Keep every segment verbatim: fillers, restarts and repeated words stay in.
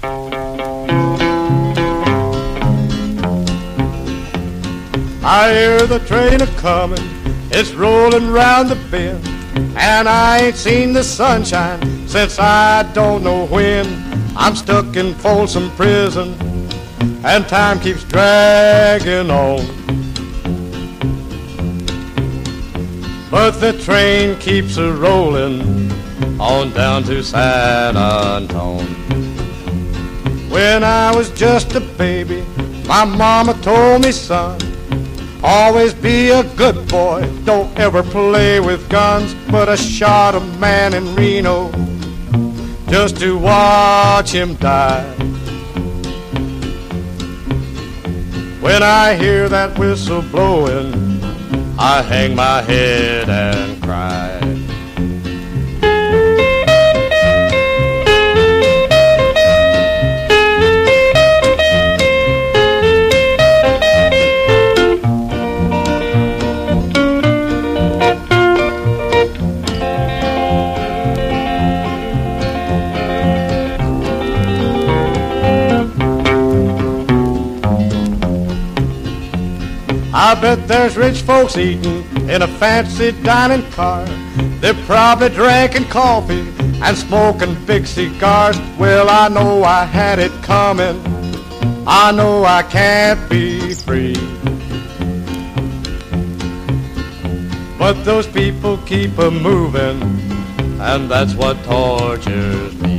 I hear the train a-comin', it's rollin' round the bend, and I ain't seen the sunshine since I don't know when. I'm stuck in Folsom Prison, and time keeps dragging on. But the train keeps a-rollin' on down to San Antone. When I was just a baby, my mama told me, son, always be a good boy, don't ever play with guns. But I shot a man in Reno just to watch him die. When I hear that whistle blowing, I hang my head and cry. I bet there's rich folks eating in a fancy dining car. They're probably drinking coffee and smoking big cigars. Well, I know I had it coming, I know I can't be free. But those people keep a-moving, and that's what tortures me.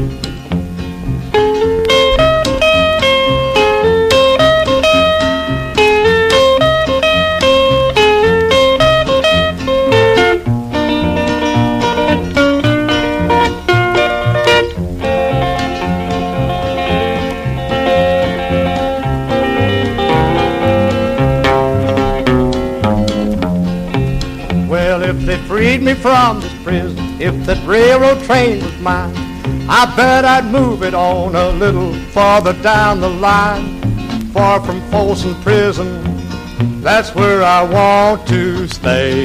If they freed me from this prison, if that railroad train was mine, I bet I'd move it on a little farther down the line. Far from Folsom Prison, that's where I want to stay.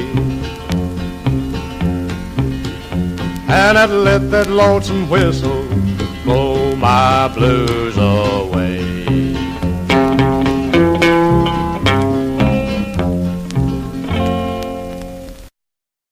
And I'd let that lonesome whistle blow my blues